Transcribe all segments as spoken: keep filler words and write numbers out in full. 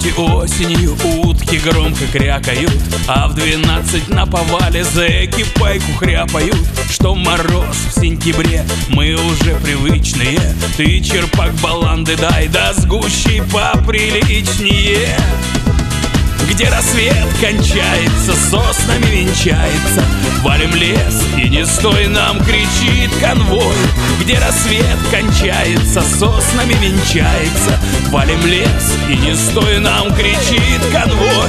полете осенью утки громко крякают, а в двенадцать на повале зэки пайку хряпают. Что мороз в сентябре, мы уже привычные. Ты, черпак, баланды дай, да с гущей поприличнее. Где рассвет кончается, соснами венчается, валим лес, и не стой нам, кричит конвой. Где рассвет кончается, соснами венчается, валим лес, и не стой нам, кричит конвой.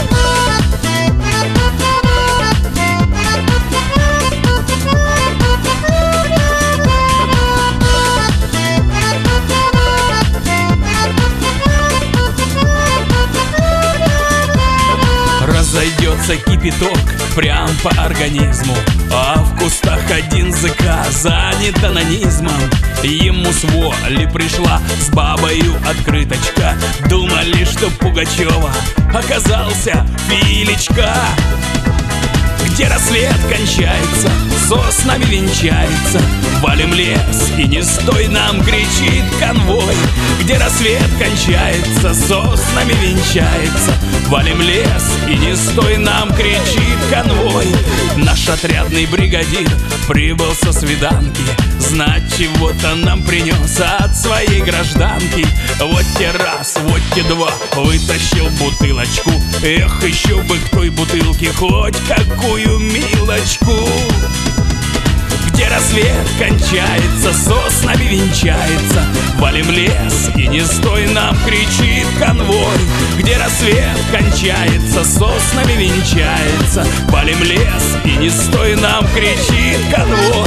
Разойдется кипяток прям по организму, а в кустах один зэка занят анонизмом. Ему с воли пришла с бабою открыточка. Думали, что Пугачева оказался Филечка. Где рассвет кончается, соснами венчается, валим лес, и не стой нам, кричит конвой. Где рассвет кончается, соснами венчается, валим лес, и не стой нам, кричит конвой. Наш отрядный бригадир прибыл со свиданки, знать чего-то нам принес от своей гражданки. Вот те раз, вот те два, вытащил бутылочку. Эх, еще бы к той бутылке хоть какую милочку. Где рассвет кончается, соснами венчается, валим лес, и не стой нам, кричит конвой. Где рассвет кончается, соснами венчается, валим лес, и не стой нам, кричит конвой.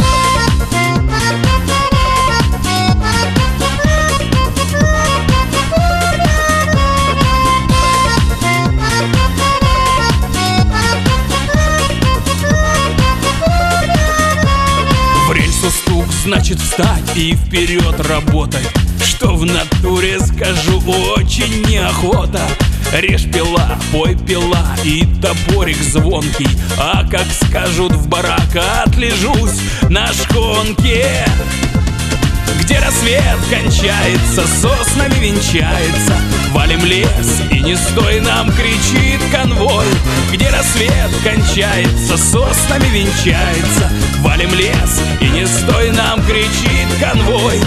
Стук, значит встать и вперед работать. Что в натуре, скажу, очень неохота. Режь пила, пой пила и топорик звонкий, а как скажут в барак, отлежусь на шконке. Где рассвет кончается, соснами венчается, валим лес, и не стой нам, кричит конвой. Где рассвет кончается, соснами венчается, валим лес, и не стой нам, кричит конвой.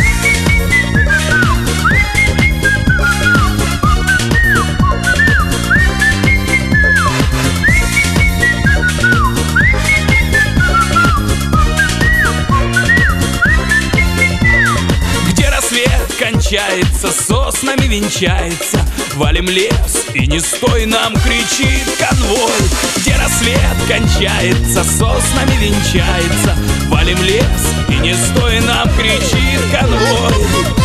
Кончается, соснами венчается, валим лес, и не стой нам, кричит конвой. Где рассвет кончается, соснами венчается, валим лес, и не стой нам, кричит конвой.